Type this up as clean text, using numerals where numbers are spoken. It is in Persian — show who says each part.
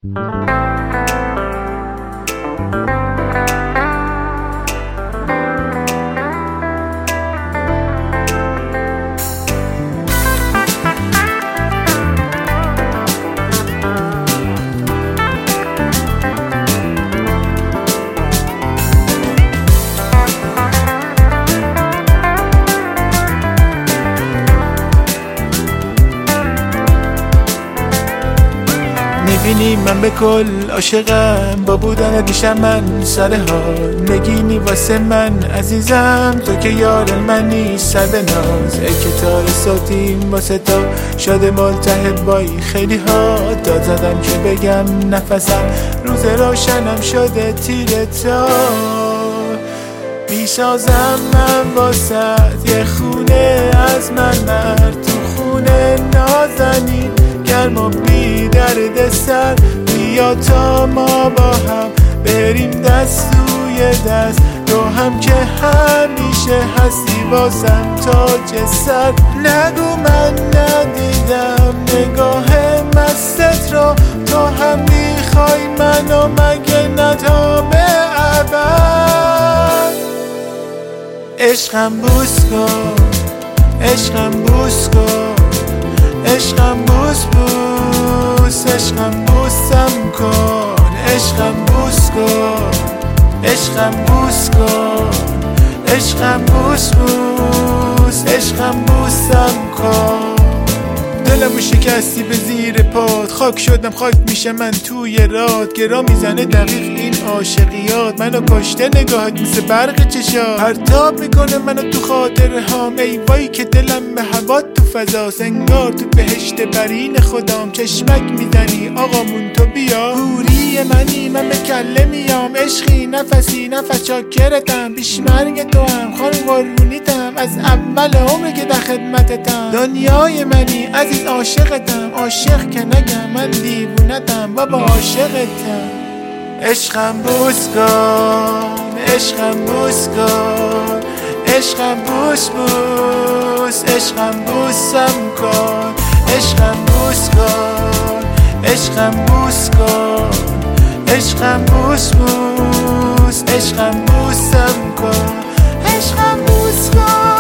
Speaker 1: میبینی من به کل عاشقم، با بودن دیشب من سر حال نگینی واسه من عزیزم، تو که یار منی سر به ناز، ای که تار صوتیم واسه تو شده ملتهب بایی خیلی ها، داد زدم که بگم نفسم روز روشنم شده تیر تا، میسازم من واسه یه خونه از مرمر تو خونه نازنین گرم و بی درد سر، بیا تا ما با هم بریم دست توی دست، تو هم که همیشه هستی واسم تاج سر، نگو من ندیدم نگاه مستت رو، تو هم میخوای منو مگه نه تا به ابد، عشقم بوس کن عشقم بوس کن عشقم بوس بوس عشقم بوسم کن، عشقم بوس کن عشقم بوس کن عشقم بوس بوس عشقم بوسم کن، دلمو شکستی به زیر پات، خاک شدم خاک میشه من توی رات، گرا میزنه دقیق این عاشقیات، منو کشته نگاهت مثل برق چشات، پرتاب میکنه منو تو خاطره هام، ای وای که دلم به هوا تو فضاست، انگار تو بهشت برین خدام، چشمک میزنی آقامون تو بیا، حوری منی من به کله میام، عشقی نفسی نفس چاکرتم، بیش مرگ تو هم خانم قربونیتم، از اول عمر که در خدمتتم، دنیای منی عزیز عاشقتم، عاشق که نگم من دیوونتم بابا عاشقتم، عشقم بوس کن عشقم بوس کن عشقم بوس بوس عشقم بوسم کن، عشقم بوس کن عشقم بوس کن عشقم بوس بوس عشقم بوسم کن، عشقم بوس کن